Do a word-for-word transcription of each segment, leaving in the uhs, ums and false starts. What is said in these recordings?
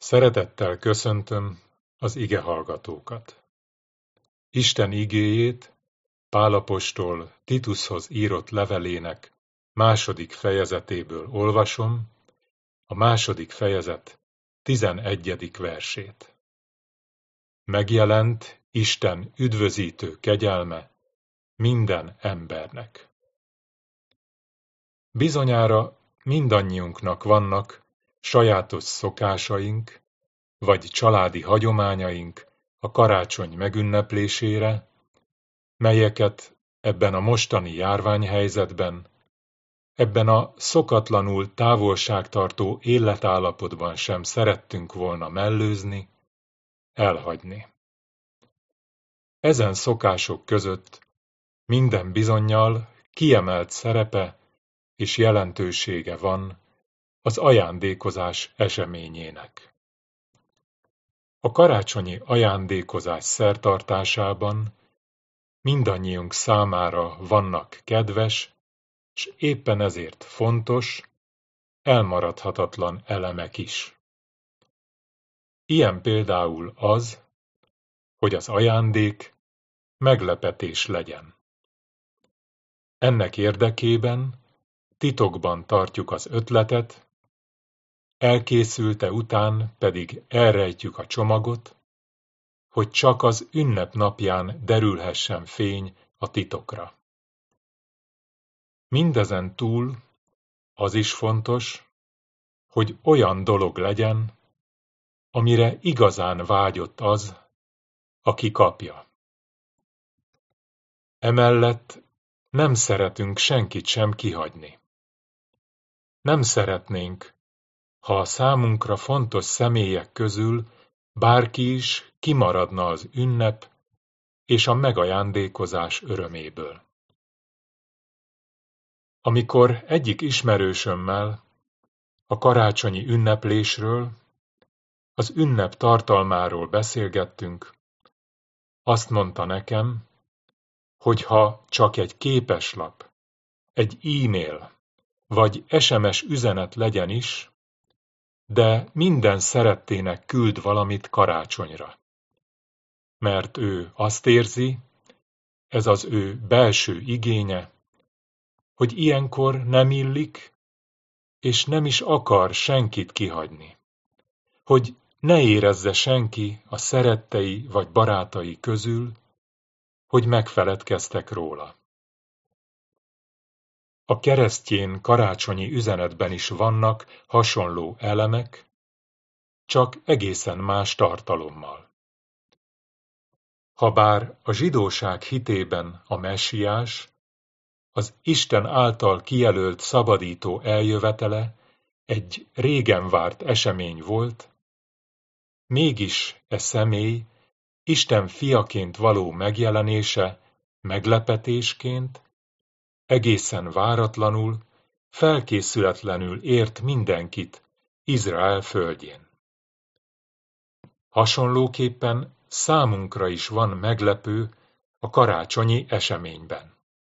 Szeretettel köszöntöm az igehallgatókat. Isten igéjét Pál apostol Titushoz írott levelének második fejezetéből olvasom, a második fejezet tizenegyedik versét. Megjelent Isten üdvözítő kegyelme minden embernek. Bizonyára mindannyiunknak vannak sajátos szokásaink, vagy családi hagyományaink a karácsony megünneplésére, melyeket ebben a mostani járványhelyzetben, ebben a szokatlanul távolságtartó életállapotban sem szerettünk volna mellőzni, elhagyni. Ezen szokások között minden bizonnyal kiemelt szerepe és jelentősége van az ajándékozás eseményének. A karácsonyi ajándékozás szertartásában mindannyiunk számára vannak kedves, s éppen ezért fontos, elmaradhatatlan elemek is. Ilyen például az, hogy az ajándék meglepetés legyen. Ennek érdekében titokban tartjuk az ötletet, elkészülte után pedig elrejtjük a csomagot, hogy csak az ünnep napján derülhessen fény a titokra. Mindezen túl az is fontos, hogy olyan dolog legyen, amire igazán vágyott az, aki kapja. Emellett nem szeretünk senkit sem kihagyni. Nem szeretnénk, ha a számunkra fontos személyek közül bárki is kimaradna az ünnep és a megajándékozás öröméből. Amikor egyik ismerősömmel a karácsonyi ünneplésről, az ünnep tartalmáról beszélgettünk, azt mondta nekem, hogy ha csak egy képeslap, egy e-mail vagy es em es üzenet legyen is, de minden szerettének küld valamit karácsonyra. Mert ő azt érzi, ez az ő belső igénye, hogy ilyenkor nem illik, és nem is akar senkit kihagyni. Hogy ne érezze senki a szerettei vagy barátai közül, hogy megfeledkeztek róla. A keresztjén karácsonyi üzenetben is vannak hasonló elemek, csak egészen más tartalommal. Habár a zsidóság hitében a messiás, az Isten által kijelölt szabadító eljövetele egy régen várt esemény volt, mégis e személy Isten fiaként való megjelenése meglepetésként, egészen váratlanul, felkészületlenül ért mindenkit Izrael földjén. Hasonlóképpen számunkra is van meglepő a karácsonyi eseményben.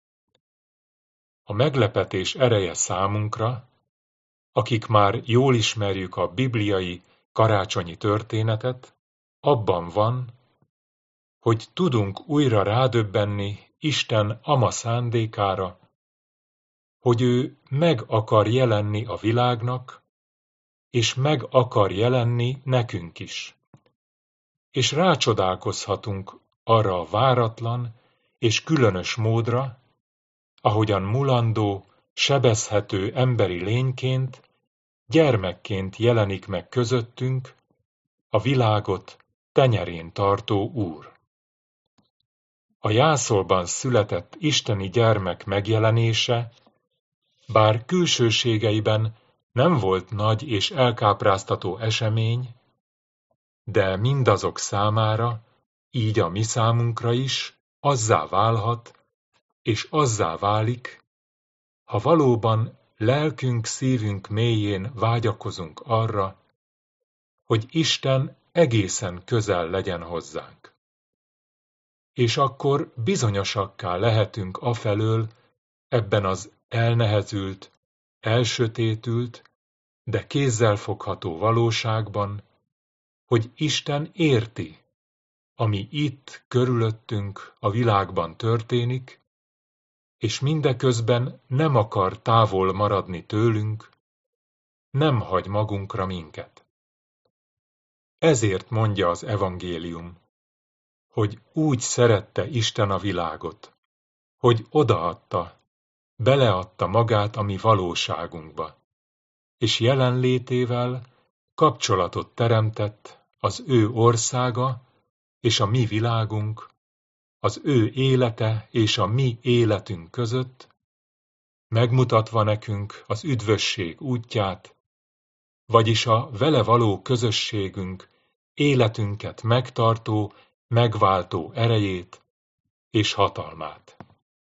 A meglepetés ereje számunkra, akik már jól ismerjük a bibliai karácsonyi történetet, abban van, hogy tudunk újra rádöbbenni Isten ama szándékára, hogy ő meg akar jelenni a világnak, és meg akar jelenni nekünk is. És rácsodálkozhatunk arra a váratlan és különös módra, ahogyan mulandó, sebezhető emberi lényként, gyermekként jelenik meg közöttünk a világot tenyerén tartó Úr. A jászolban született isteni gyermek megjelenése, bár külsőségeiben nem volt nagy és elkápráztató esemény, de mindazok számára, így a mi számunkra is, azzá válhat, és azzá válik, ha valóban lelkünk, szívünk mélyén vágyakozunk arra, hogy Isten egészen közel legyen hozzánk. És akkor bizonyosakká lehetünk afelől ebben az elnehezült, elsötétült, de kézzelfogható valóságban, hogy Isten érti, ami itt körülöttünk a világban történik, és mindeközben nem akar távol maradni tőlünk, nem hagy magunkra minket. Ezért mondja az evangélium, hogy úgy szerette Isten a világot, hogy odaadta, beleadta magát a mi valóságunkba, és jelenlétével kapcsolatot teremtett az ő országa és a mi világunk, az ő élete és a mi életünk között, megmutatva nekünk az üdvösség útját, vagyis a vele való közösségünk életünket megtartó, megváltó erejét és hatalmát.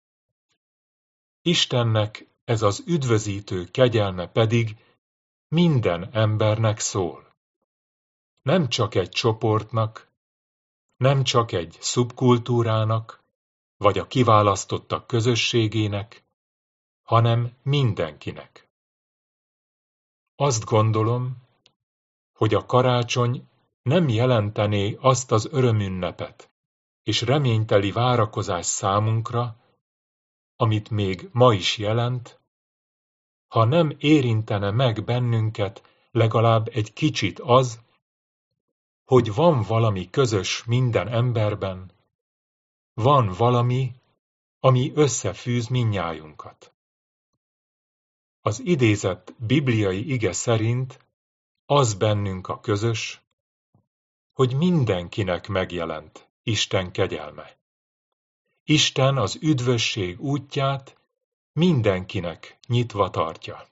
Istennek ez az üdvözítő kegyelme pedig minden embernek szól. Nem csak egy csoportnak, nem csak egy szubkultúrának, vagy a kiválasztottak közösségének, hanem mindenkinek. Azt gondolom, hogy a karácsony nem jelentené azt az örömünnepet és reményteli várakozás számunkra, amit még ma is jelent, ha nem érintene meg bennünket legalább egy kicsit az, hogy van valami közös minden emberben, van valami, ami összefűz mindnyájunkat. Az idézett bibliai ige szerint az bennünk a közös, hogy mindenkinek megjelent Isten kegyelme. Isten az üdvösség útját mindenkinek nyitva tartja.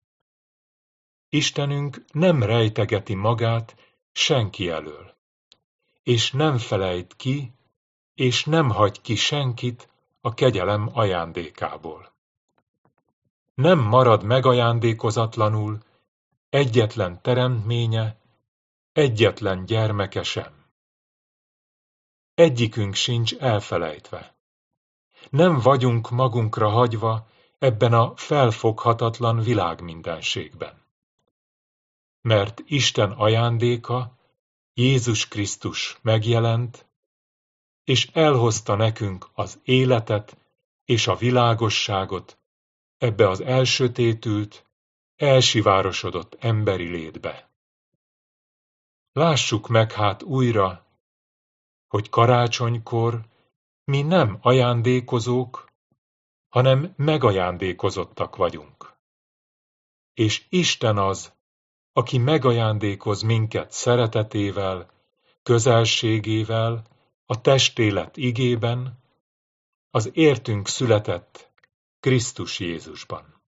Istenünk nem rejtegeti magát senki elől, és nem felejt ki, és nem hagy ki senkit a kegyelem ajándékából. Nem marad megajándékozatlanul egyetlen teremtménye, egyetlen gyermeke sem. Egyikünk sincs elfelejtve. Nem vagyunk magunkra hagyva ebben a felfoghatatlan világmindenségben. Mert Isten ajándéka, Jézus Krisztus megjelent, és elhozta nekünk az életet és a világosságot ebbe az elsötétült, elsivárosodott emberi létbe. Lássuk meg hát újra, hogy karácsonykor mi nem ajándékozók, hanem megajándékozottak vagyunk. És Isten az, aki megajándékoz minket szeretetével, közelségével, a testélet igében, az értünk született Krisztus Jézusban.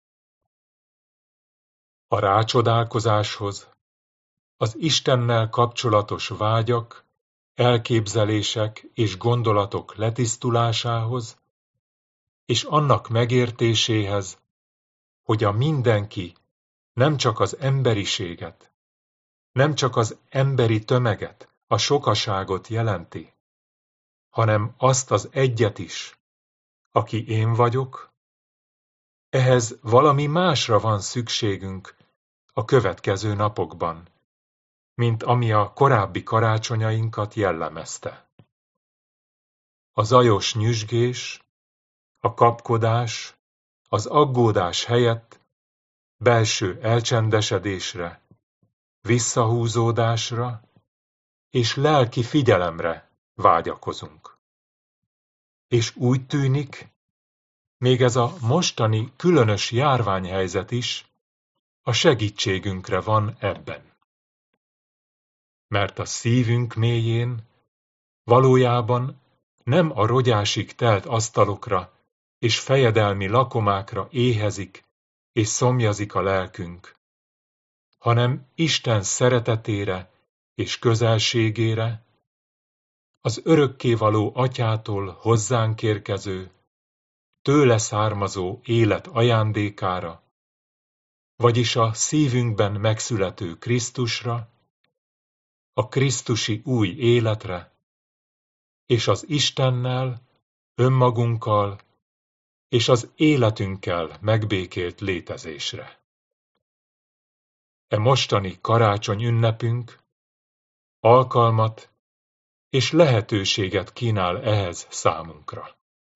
A rácsodálkozáshoz, az Istennel kapcsolatos vágyak, elképzelések és gondolatok letisztulásához, és annak megértéséhez, hogy a mindenki nem csak az emberiséget, nem csak az emberi tömeget, a sokaságot jelenti, hanem azt az egyet is, aki én vagyok, ehhez valami másra van szükségünk a következő napokban, mint ami a korábbi karácsonyainkat jellemezte. A zajos nyüzsgés, a kapkodás, az aggódás helyett belső elcsendesedésre, visszahúzódásra és lelki figyelemre vágyakozunk. És úgy tűnik, még ez a mostani különös járványhelyzet is a segítségünkre van ebben. Mert a szívünk mélyén valójában nem a rogyásig telt asztalokra és fejedelmi lakomákra éhezik és szomjazik a lelkünk, hanem Isten szeretetére és közelségére, az örökkévaló Atyától hozzánk érkező, tőle származó élet ajándékára, vagyis a szívünkben megszülető Krisztusra, a krisztusi új életre, és az Istennel, önmagunkkal és az életünkkel megbékélt létezésre. E mostani karácsony ünnepünk alkalmat és lehetőséget kínál ehhez számunkra.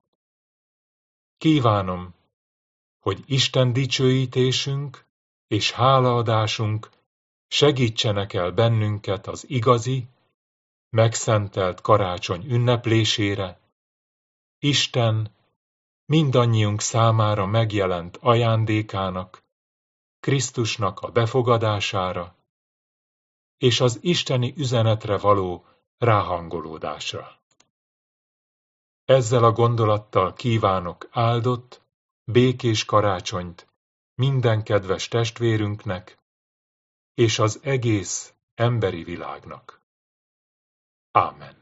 Kívánom, hogy Isten dicsőítésünk és hálaadásunk segítsenek el bennünket az igazi, megszentelt karácsony ünneplésére, Isten mindannyiunk számára megjelent ajándékának, Krisztusnak a befogadására, és az isteni üzenetre való ráhangolódásra. Ezzel a gondolattal kívánok áldott, békés karácsonyt minden kedves testvérünknek és az egész emberi világnak. Ámen.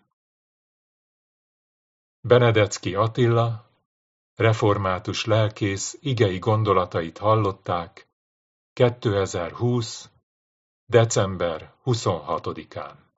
Benedecki Attila, református lelkész igei gondolatait hallották kétezer-húsz. december huszonhatodikán.